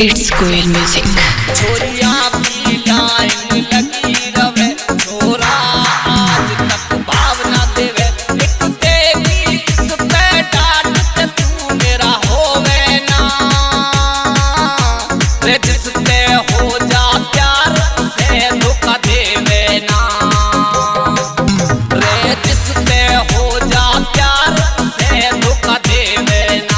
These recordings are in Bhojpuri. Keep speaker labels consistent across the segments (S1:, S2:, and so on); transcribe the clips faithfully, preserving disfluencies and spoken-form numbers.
S1: इट्स कोयल म्यूजिक।
S2: छोरिया की लाइन लगी रवे, छोरा आज तक भावना देवे। एक देगी इस पे डांट ते तू मेरा होवे ना रे, जिससे हो जा प्यार उसे धोखा देवे ना रे, जिससे हो जा प्यार उसे धोखा देवे ना।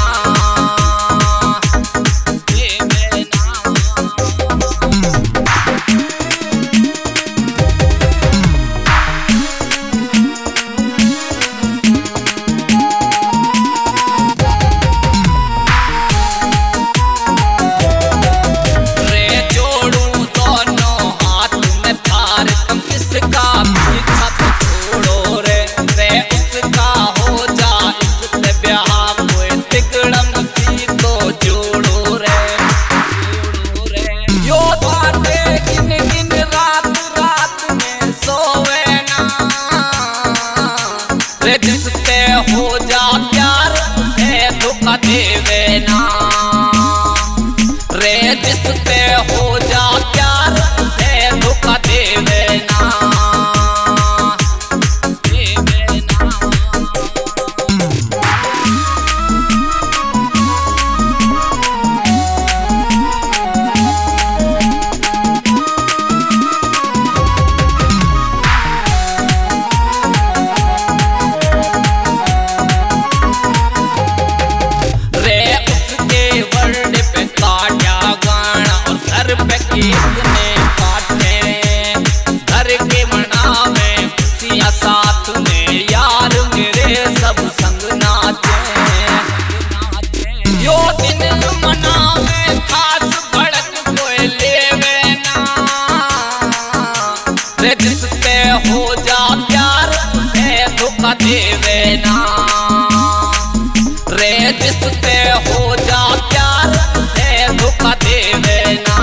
S2: जिससे हो जा प्यार उसे धोखा देवे ना रे, जिससे हो जा प्यार उसे धोखा देवे ना देवे ना। कितने काटे घर के मनावे खुशियाँ साथ में, यार मेरे सब संग नाचे यो दिन मनावे खास भड़क कोई लेवे ना रे, जिससे हो जा प्यार उसे धोखा देवे ना रे, जिससे हो जा प्यार उसे धोखा देवे ना।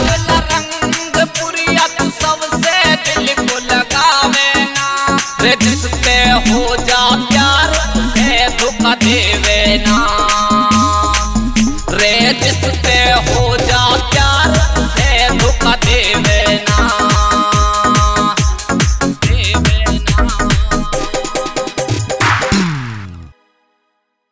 S2: Let's